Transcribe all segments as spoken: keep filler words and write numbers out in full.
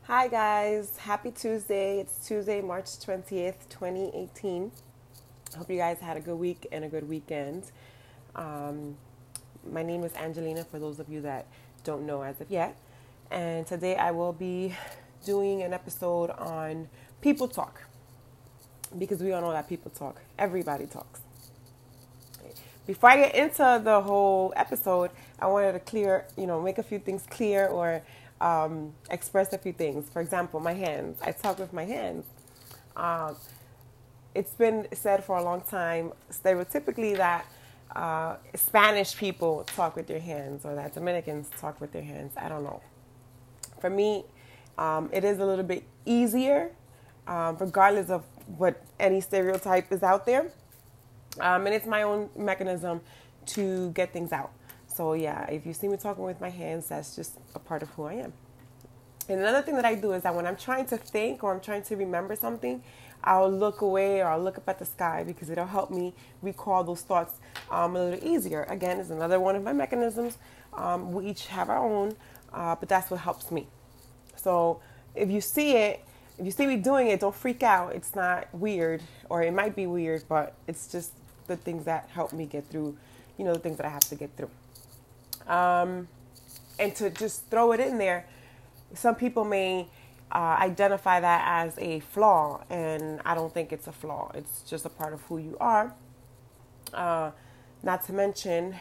Hi guys, happy Tuesday. It's Tuesday, March twentieth, twenty eighteen. Hope you guys had a good week and a good weekend. Um, my name is Angelina, for those of you that don't know as of yet. And today I will be doing an episode on people talk. Because we all know that people talk. Everybody talks. Before I get into the whole episode, I wanted to clear, you know, make a few things clear or um, express a few things. For example, my hands. I talk with my hands. Um, it's been said for a long time, stereotypically, that uh, Spanish people talk with their hands or that Dominicans talk with their hands. I don't know. For me, um, it is a little bit easier, um, regardless of what any stereotype is out there. Um, and it's my own mechanism to get things out. So yeah, if you see me talking with my hands, that's just a part of who I am. And another thing that I do is that when I'm trying to think or I'm trying to remember something, I'll look away or I'll look up at the sky because it'll help me recall those thoughts um, a little easier. Again, it's another one of my mechanisms. Um, we each have our own, uh, but that's what helps me. So if you see it, if you see me doing it, don't freak out. It's not weird, or it might be weird, but it's just the things that help me get through, you know, the things that I have to get through. Um, and to just throw it in there, some people may uh, identify that as a flaw, and I don't think it's a flaw. It's just a part of who you are. Uh, not to mention,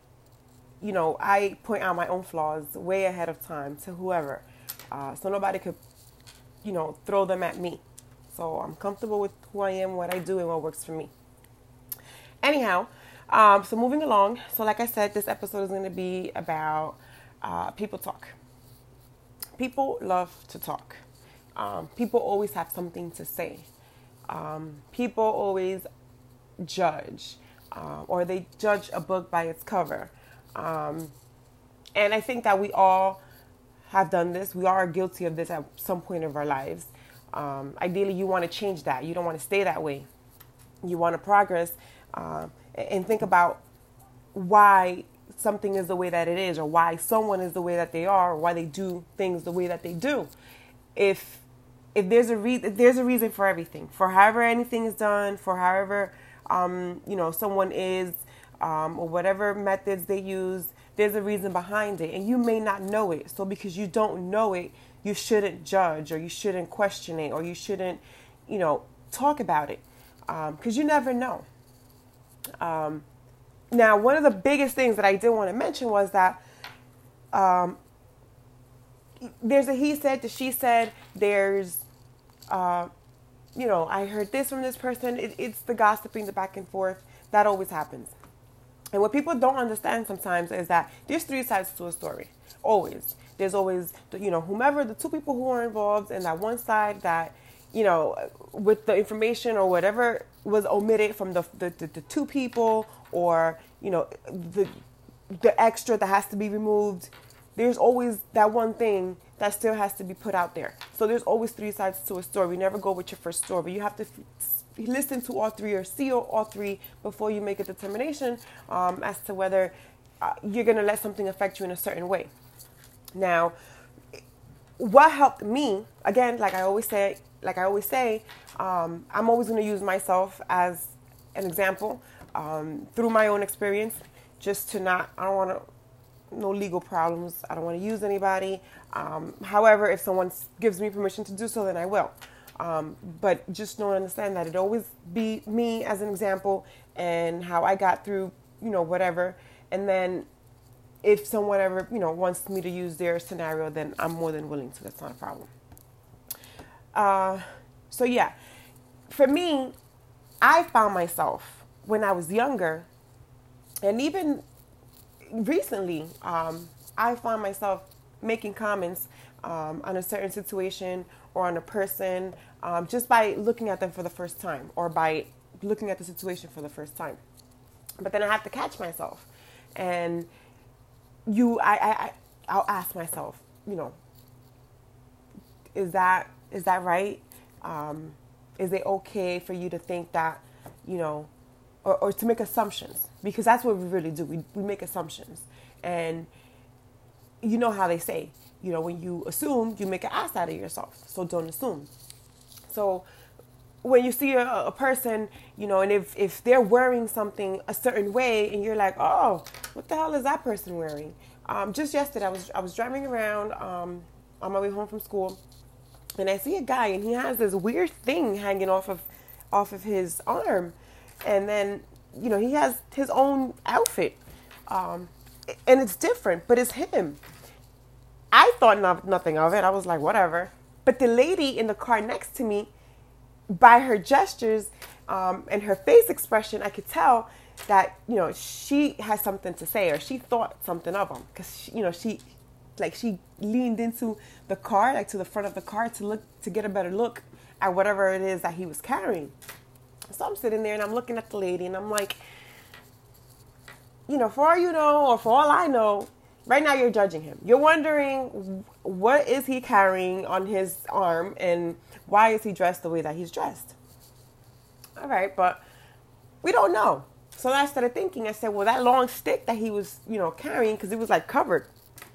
you know, I point out my own flaws way ahead of time to whoever. Uh, so nobody could, you know, throw them at me. So I'm comfortable with who I am, what I do, and what works for me. Anyhow, um, so moving along. So like I said, this episode is going to be about uh, people talk. People love to talk. Um, people always have something to say. Um, people always judge, uh, or they judge a book by its cover. Um, and I think that we all have done this. We are guilty of this at some point of our lives. Um, ideally, you want to change that. You don't want to stay that way. You want to progress. Uh, and think about why something is the way that it is, or why someone is the way that they are, or why they do things the way that they do. If if there's a re- if there's a reason for everything, for however anything is done, for however um, you know someone is, um, or whatever methods they use, there's a reason behind it, and you may not know it. So because you don't know it, you shouldn't judge, or you shouldn't question it, or you shouldn't, you know, talk about it, because um, you never know. Um, now, one of the biggest things that I did want to mention was that um, there's a he said, the she said, there's, uh, you know, I heard this from this person. It, it's the gossiping, the back and forth. That always happens. And what people don't understand sometimes is that there's three sides to a story. Always. There's always, you know, whomever, the two people who are involved, and that one side that, you know, with the information or whatever was omitted from the the, the, the two people, or, you know, the the extra that has to be removed. There's always that one thing that still has to be put out there. So there's always three sides to a story. You never go with your first story. You have to f- listen to all three or see all three before you make a determination um, as to whether uh, you're going to let something affect you in a certain way. Now, what helped me, again, like I always say, like I always say, um, I'm always going to use myself as an example um, through my own experience, just to not, I don't want to, no legal problems. I don't want to use anybody. Um, however, if someone gives me permission to do so, then I will. Um, but just know and understand that it always be me as an example and how I got through, you know, whatever. And then if someone ever, you know, wants me to use their scenario, then I'm more than willing to. That's not a problem. Uh, so yeah, for me, I found myself when I was younger, and even recently, um, I found myself making comments um, on a certain situation or on a person um, just by looking at them for the first time, or by looking at the situation for the first time. But then I have to catch myself, and you, I, I, I I'll ask myself, you know, is that is that right? Um, is it okay for you to think that, you know, or, or to make assumptions? Because that's what we really do. We we make assumptions, and you know how they say, you know, when you assume, you make an ass out of yourself. So don't assume. So when you see a, a person, you know, and if, if they're wearing something a certain way and you're like, oh, what the hell is that person wearing? Um, just yesterday, I was I was driving around um, on my way home from school, and I see a guy, and he has this weird thing hanging off of off of his arm, and then, you know, he has his own outfit, um, and it's different, but it's him. I thought no, nothing of it. I was like, whatever. But the lady in the car next to me, by her gestures um, and her face expression, I could tell that, you know, she has something to say, or she thought something of him, because, you know, she, like, she leaned into the car, like to the front of the car to look, to get a better look at whatever it is that he was carrying. So I'm sitting there and I'm looking at the lady and I'm like, you know, for all you know, or for all I know, right now you're judging him. You're wondering, what is he carrying on his arm and why is he dressed the way that he's dressed? All right, but we don't know. So I started thinking, I said, well, that long stick that he was, you know, carrying, because it was like covered.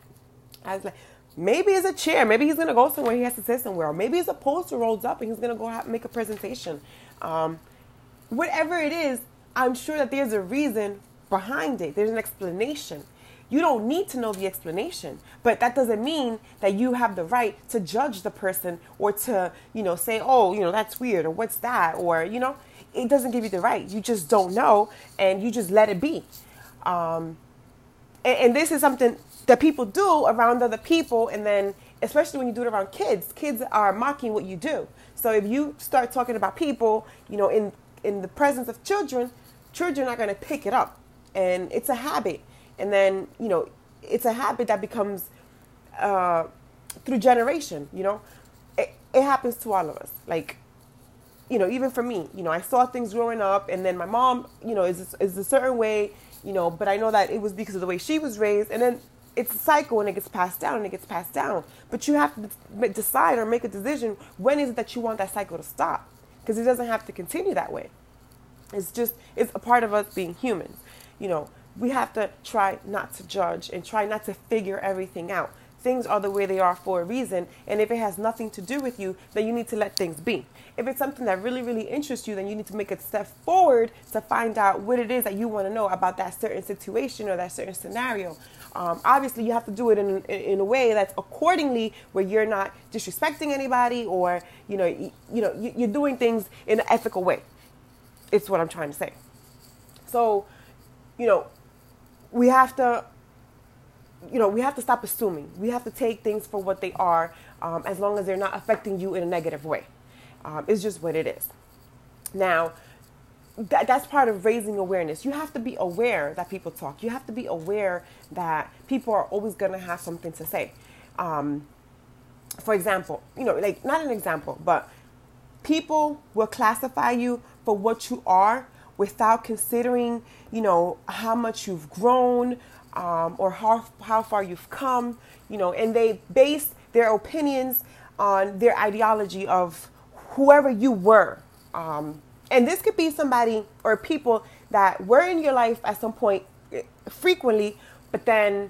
I was like, maybe it's a chair. Maybe he's going to go somewhere he has to sit somewhere. Or maybe it's a poster rolls up and he's going to go have, make a presentation. Um, whatever it is, I'm sure that there's a reason behind it. There's an explanation. You don't need to know the explanation, but that doesn't mean that you have the right to judge the person or to, you know, say, oh, you know, that's weird, or what's that, or, you know, it doesn't give you the right. You just don't know, and you just let it be. Um, and, and this is something that people do around other people, and then especially when you do it around kids, kids are mocking what you do. So if you start talking about people, you know, in, in the presence of children, children are going to pick it up, and it's a habit. And then, you know, it's a habit that becomes uh, through generation, you know. It, it happens to all of us. Like, you know, even for me, you know, I saw things growing up, and then my mom, you know, is, is a certain way, you know, but I know that it was because of the way she was raised. And then it's a cycle, and it gets passed down, and it gets passed down. But you have to decide or make a decision, when is it that you want that cycle to stop? Because it doesn't have to continue that way. It's just, it's a part of us being humans, you know. We have to try not to judge and try not to figure everything out. Things are the way they are for a reason. And if it has nothing to do with you, then you need to let things be. If it's something that really, really interests you, then you need to make a step forward to find out what it is that you want to know about that certain situation or that certain scenario. Um, obviously, you have to do it in, in a way that's accordingly, where you're not disrespecting anybody, or, you know, you, you know, you're doing things in an ethical way. It's what I'm trying to say. So, you know, we have to, you know, we have to stop assuming. We have to take things for what they are, um, as long as they're not affecting you in a negative way. Um, it's just what it is. Now, that, that's part of raising awareness. You have to be aware that people talk. You have to be aware that people are always going to have something to say. Um, for example, you know, like, not an example, but people will classify you for what you are without considering, you know, how much you've grown, um, or how how far you've come, you know, and they base their opinions on their ideology of whoever you were. Um, and this could be somebody or people that were in your life at some point frequently, but then,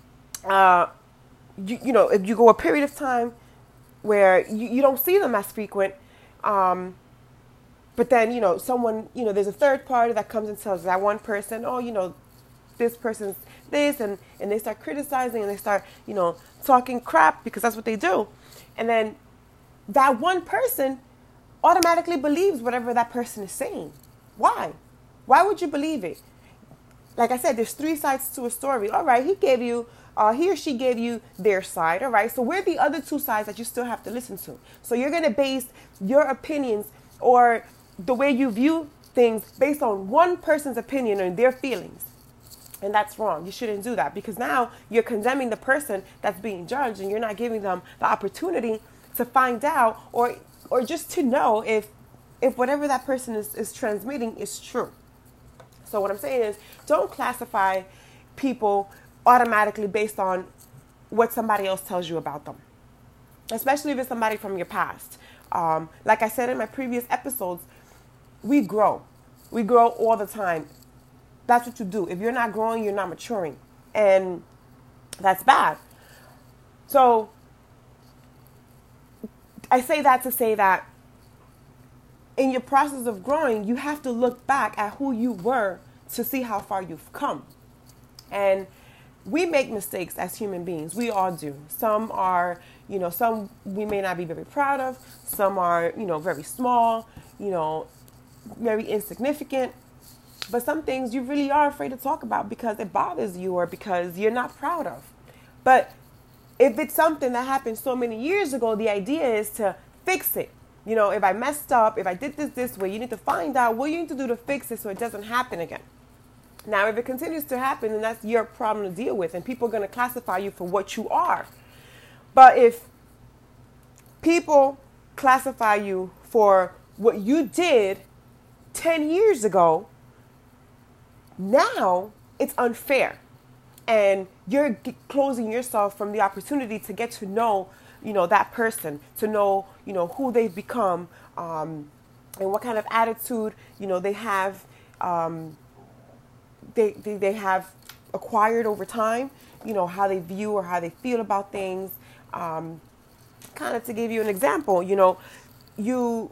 uh, you, you know, if you go a period of time where you, you don't see them as frequent, um, but then, you know, someone, you know, there's a third party that comes and tells that one person, oh, you know, this person's this, and, and they start criticizing, and they start, you know, talking crap, because that's what they do. And then that one person automatically believes whatever that person is saying. Why? Why would you believe it? Like I said, there's three sides to a story. All right, he gave you, uh, he or she gave you their side. All right, so where are the other two sides that you still have to listen to? So you're going to base your opinions or the way you view things based on one person's opinion and their feelings. And that's wrong. You shouldn't do that, because now you're condemning the person that's being judged, and you're not giving them the opportunity to find out, or or just to know if if whatever that person is, is transmitting is true. So what I'm saying is, don't classify people automatically based on what somebody else tells you about them, especially if it's somebody from your past. Um, like I said in my previous episodes, we grow. We grow all the time. That's what you do. If you're not growing, you're not maturing. And that's bad. So I say that to say that in your process of growing, you have to look back at who you were to see how far you've come. And we make mistakes as human beings. We all do. Some are, you know, some we may not be very proud of. Some are, you know, very small, you know, very insignificant. But some things you really are afraid to talk about because it bothers you or because you're not proud of. But if it's something that happened so many years ago, the idea is to fix it. You know, if I messed up, if I did this this way, you need to find out what you need to do to fix it so it doesn't happen again. Now, if it continues to happen, then that's your problem to deal with, and people are going to classify you for what you are. But if people classify you for what you did ten years ago, now it's unfair. And you're closing yourself from the opportunity to get to know, you know, that person, to know, you know, who they've become, um, and what kind of attitude, you know, they have, um, they, they, they have acquired over time, you know, how they view or how they feel about things. Um, kind of to give you an example, you know, you,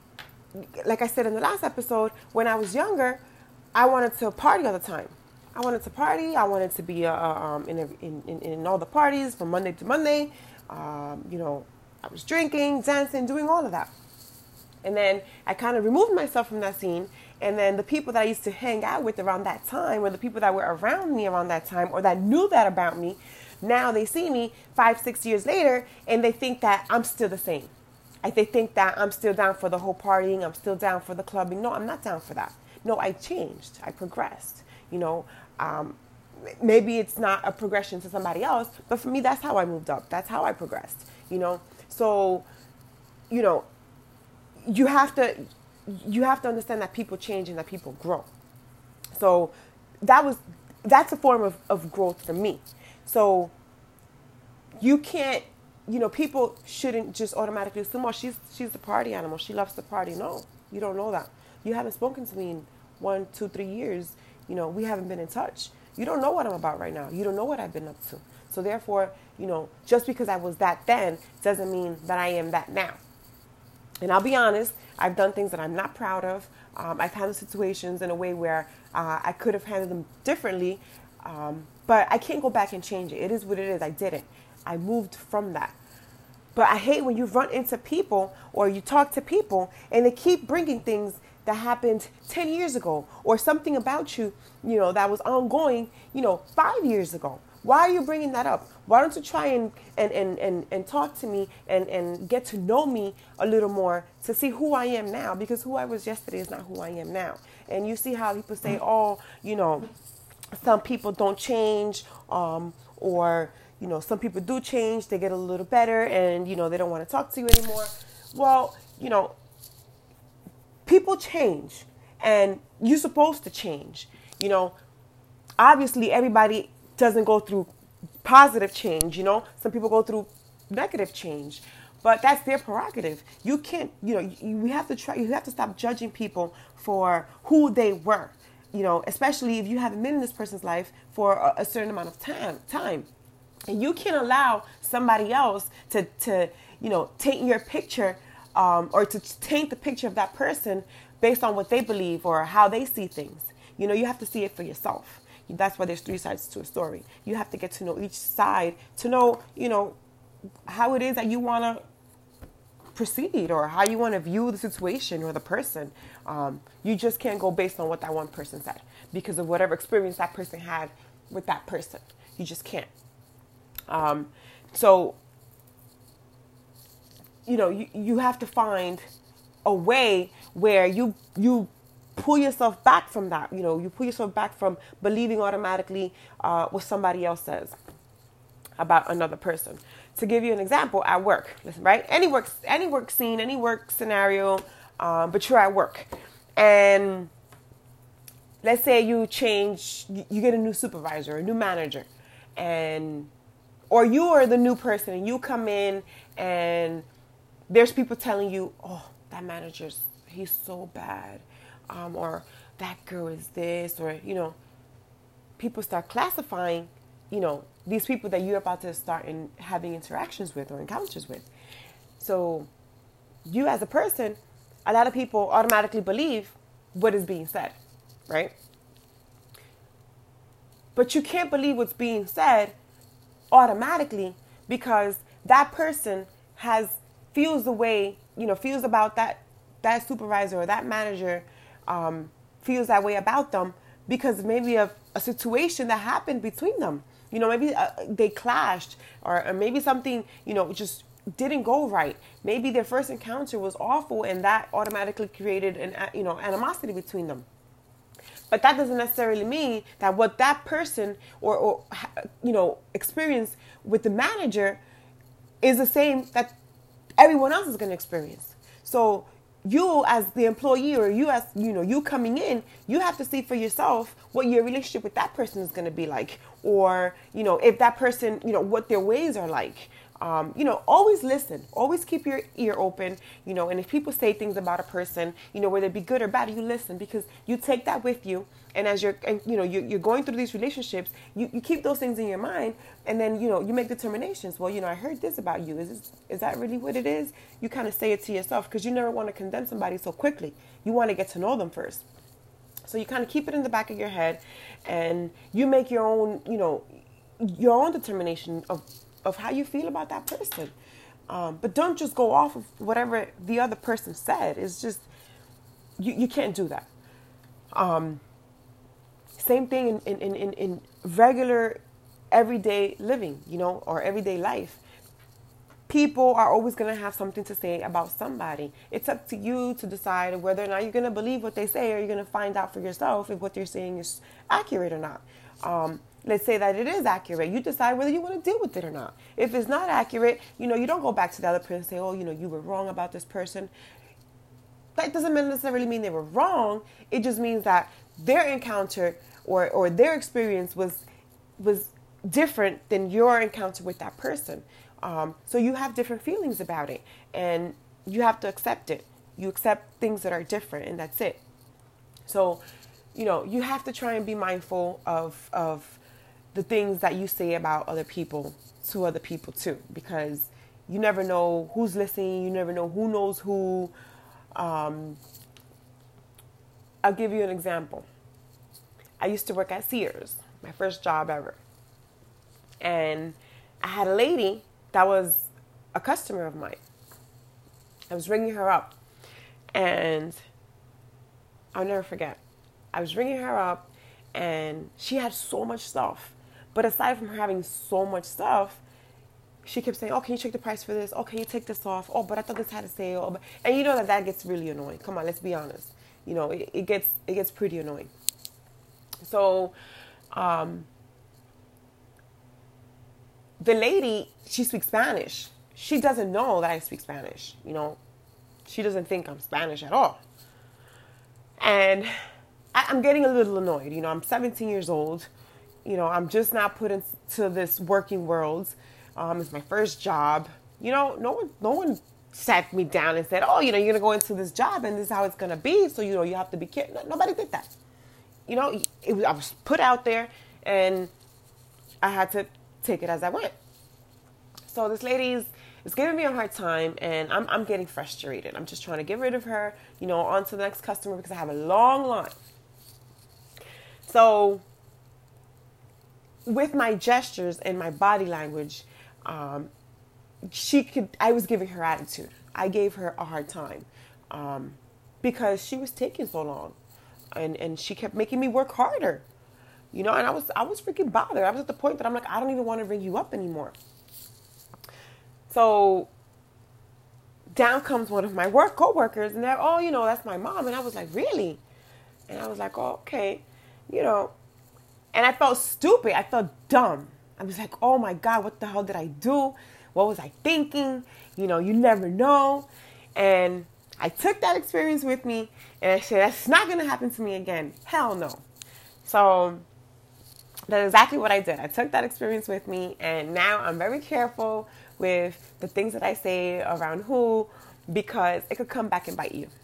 like I said in the last episode, when I was younger, I wanted to party all the time. I wanted to party. I wanted to be uh, um, in, a, in, in in all the parties from Monday to Monday. Um, you know, I was drinking, dancing, doing all of that. And then I kind of removed myself from that scene. And then the people that I used to hang out with around that time, or the people that were around me around that time, or that knew that about me, now they see me five, six years later, and they think that I'm still the same. Like they think that I'm still down for the whole partying. I'm still down for the clubbing. No, I'm not down for that. No, I changed. I progressed. You know, um, maybe it's not a progression to somebody else, but for me, that's how I moved up. That's how I progressed, you know? So, you know, you have to, you have to understand that people change and that people grow. So that was, that's a form of, of growth for me. So you can't, you know, people shouldn't just automatically assume, oh, she's, she's the party animal. She loves to party. No, you don't know that. You haven't spoken to me in one, two, three years. You know, we haven't been in touch. You don't know what I'm about right now. You don't know what I've been up to. So therefore, you know, just because I was that then doesn't mean that I am that now. And I'll be honest, I've done things that I'm not proud of. Um, I've handled situations in a way where uh, I could have handled them differently. Um, but I can't go back and change it. It is what it is. I did it. I moved from that. But I hate when you run into people or you talk to people and they keep bringing things that happened ten years ago, or something about you, you know, that was ongoing, you know, five years ago. Why are you bringing that up? Why don't you try and, and, and, and, and talk to me and, and get to know me a little more to see who I am now? Because who I was yesterday is not who I am now. And you see how people say, oh, you know, some people don't change, um, or, you know, some people do change, they get a little better and, you know, they don't want to talk to you anymore. Well, you know, people change and you're supposed to change. You know, obviously everybody doesn't go through positive change. You know, some people go through negative change, but that's their prerogative. You can't, you know, you, we have to try, you have to stop judging people for who they were, you know, especially if you haven't been in this person's life for a, a certain amount of time, time. And you can't allow somebody else to, to, you know, take your picture Um, or to taint the picture of that person based on what they believe or how they see things. You know, you have to see it for yourself. That's why there's three sides to a story. You have to get to know each side to know, you know, how it is that you want to proceed or how you want to view the situation or the person. Um, you just can't go based on what that one person said because of whatever experience that person had with that person. You just can't. Um, so... You know, you, you have to find a way where you you pull yourself back from that. You know, you pull yourself back from believing automatically uh, what somebody else says about another person. To give you an example, at work, listen, right? Any work, any work scene, any work scenario, um, but you're at work, and let's say you change, you get a new supervisor, a new manager, and or you are the new person, and you come in and there's people telling you, oh, that manager's, he's so bad. Um, or that girl is this, or, you know, people start classifying you know, these people that you're about to start in having interactions with or encounters with. So you as a person, a lot of people automatically believe what is being said, right? But you can't believe what's being said automatically because that person has feels the way, you know, feels about that that supervisor or that manager, um, feels that way about them because maybe of a situation that happened between them. You know, maybe uh, they clashed or, or maybe something, you know, just didn't go right. Maybe their first encounter was awful and that automatically created an, you know, animosity between them. But that doesn't necessarily mean that what that person or, or you know, experienced with the manager is the same that everyone else is going to experience. So you as the employee or you as, you know, you coming in, you have to see for yourself what your relationship with that person is going to be like. Or, you know, if that person, you know, what their ways are like. Um, you know, always listen, always keep your ear open, you know, and if people say things about a person, you know, whether it be good or bad, you listen because you take that with you. And as you're, and, you know, you're, you're going through these relationships, you, you keep those things in your mind and then, you know, you make determinations. Well, you know, I heard this about you. Is this, is that really what it is? You kind of say it to yourself because you never want to condemn somebody so quickly. You want to get to know them first. So you kind of keep it in the back of your head and you make your own, you know, your own determination of of how you feel about that person. Um, but don't just go off of whatever the other person said. It's just, you, you can't do that. Um, same thing in, in, in, in regular, everyday living, you know, or everyday life. People are always going to have something to say about somebody. It's up to you to decide whether or not you're going to believe what they say or you're going to find out for yourself if what they're saying is accurate or not. Um, Let's say that it is accurate. You decide whether you want to deal with it or not. If it's not accurate, you know, you don't go back to the other person and say, oh, you know, you were wrong about this person. That doesn't necessarily mean they were wrong. It just means that their encounter or, or their experience was was different than your encounter with that person. Um, so you have different feelings about it and you have to accept it. You accept things that are different and that's it. So, you know, you have to try and be mindful of of the things that you say about other people to other people too, because you never know who's listening. You never know who knows who. Um, I'll give you an example. I used to work at Sears, my first job ever. And I had a lady that was a customer of mine. I was ringing her up and I'll never forget. I was ringing her up and she had so much stuff. But aside from her having so much stuff, she kept saying, oh, can you check the price for this? Oh, can you take this off? Oh, but I thought this had a sale. And you know that that gets really annoying. Come on, let's be honest. You know, it, it gets it gets pretty annoying. So, um, the lady, she speaks Spanish. She doesn't know that I speak Spanish. You know, she doesn't think I'm Spanish at all. And I, I'm getting a little annoyed. You know, I'm seventeen years old. You know, I'm just not put into this working world. Um, it's my first job. You know, no one, no one sat me down and said, oh, you know, you're going to go into this job and this is how it's going to be. So, you know, you have to be careful. Nobody did that. You know, it was, I was put out there and I had to take it as I went. So this lady's is giving me a hard time and I'm, I'm getting frustrated. I'm just trying to get rid of her, you know, on to the next customer because I have a long line. So with my gestures and my body language, um, she could, I was giving her attitude. I gave her a hard time um, because she was taking so long and, and she kept making me work harder, you know, and I was, I was freaking bothered. I was at the point that I'm like, I don't even want to ring you up anymore. So down comes one of my work coworkers and they're, oh, you know, that's my mom. And I was like, really? And I was like, oh, okay, you know, and I felt stupid. I felt dumb. I was like, oh my God, what the hell did I do? What was I thinking? You know, you never know. And I took that experience with me and I said, that's not going to happen to me again. Hell no. So that's exactly what I did. I took that experience with me and now I'm very careful with the things that I say around who, because it could come back and bite you.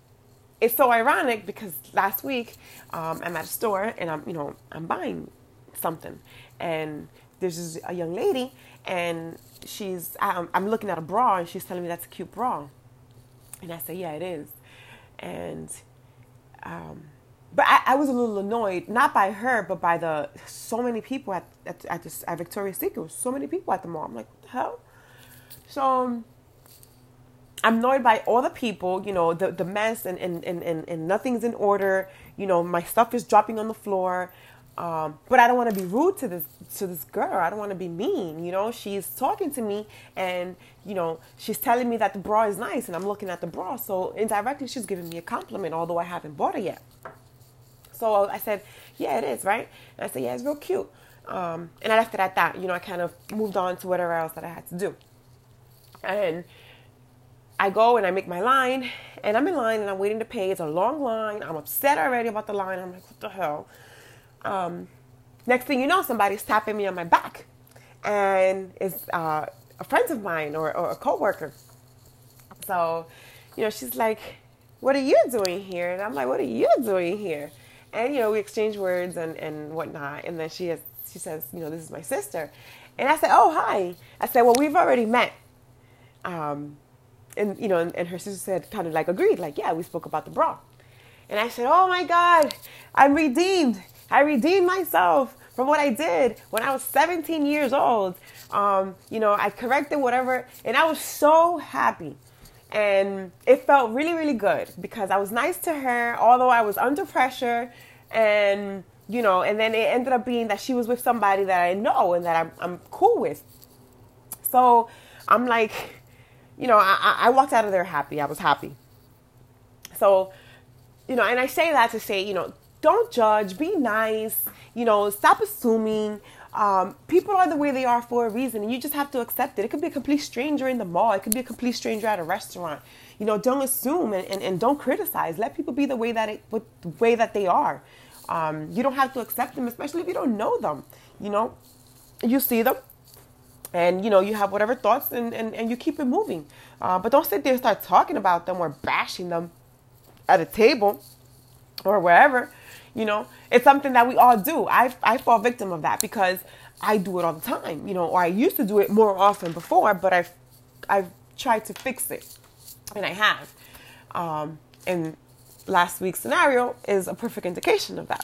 It's so ironic because last week um, I'm at a store and I'm, you know, I'm buying something. And there's this, a young lady, and she's, I'm, I'm looking at a bra, and she's telling me that's a cute bra. And I say, yeah, it is. And, um, but I, I was a little annoyed, not by her, but by the, so many people at, at, at, this, at Victoria's Secret, so many people at the mall. I'm like, what the hell? So, um, I'm annoyed by all the people, you know, the, the mess and, and, and, and, and nothing's in order. You know, my stuff is dropping on the floor. Um, but I don't want to be rude to this, to this girl. I don't want to be mean. You know, she's talking to me and, you know, she's telling me that the bra is nice and I'm looking at the bra. So indirectly, she's giving me a compliment, although I haven't bought it yet. So I said, yeah, it is, right? And I said, yeah, it's real cute. Um, and I left it at that. You know, I kind of moved on to whatever else that I had to do. And I go and I make my line, and I'm in line and I'm waiting to pay. It's a long line. I'm upset already about the line. I'm like, what the hell? Um, next thing you know, somebody's tapping me on my back, and it's uh, a friend of mine or, or a coworker. So, you know, she's like, what are you doing here? And I'm like, what are you doing here? And, you know, we exchange words and, and whatnot. And then she has, she says, you know, this is my sister. And I said, oh, hi. I said, well, we've already met. Um, And, you know, and, and her sister said, kind of like agreed, like, yeah, we spoke about the bra. And I said, oh my God, I'm redeemed. I redeemed myself from what I did when I was seventeen years old. Um, you know, I corrected whatever, and I was so happy. And it felt really, really good because I was nice to her, although I was under pressure. And, you know, and then it ended up being that she was with somebody that I know and that I'm, I'm cool with. So I'm like, you know, I, I walked out of there happy. I was happy. So, you know, and I say that to say, you know, don't judge, be nice, you know, stop assuming. Um, people are the way they are for a reason, and you just have to accept it. It could be a complete stranger in the mall. It could be a complete stranger at a restaurant. You know, don't assume and, and, and don't criticize. Let people be the way that it, with the way that they are. Um, you don't have to accept them, especially if you don't know them. You know, you see them. And, you know, you have whatever thoughts and, and, and you keep it moving. Uh, but don't sit there and start talking about them or bashing them at a table or wherever. You know, it's something that we all do. I, I fall victim of that because I do it all the time, you know, or I used to do it more often before, but I've, I've tried to fix it. And I have. Um, and last week's scenario is a perfect indication of that.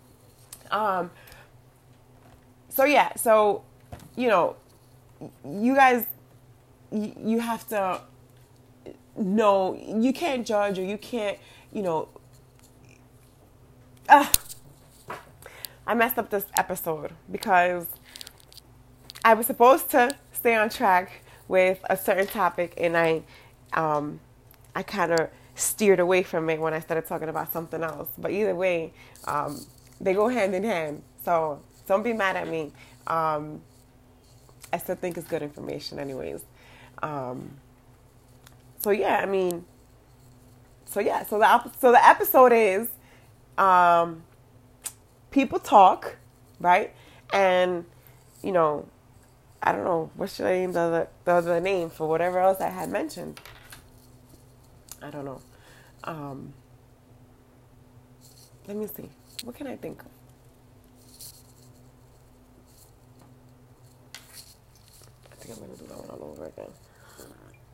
Um, so, yeah, so, you know, you guys, you have to know, you can't judge or you can't, you know, uh, I messed up this episode because I was supposed to stay on track with a certain topic and I, um, I kind of steered away from it when I started talking about something else. But either way, um, they go hand in hand. So don't be mad at me. Um, I still think it's good information anyways. Um, so yeah, I mean, so yeah, so the, so the episode is, um, people talk, right? And, you know, I don't know, what should I name the other, the other name for whatever else I had mentioned? I don't know. Um, let me see. What can I think of? I think I'm going to do that one all over again.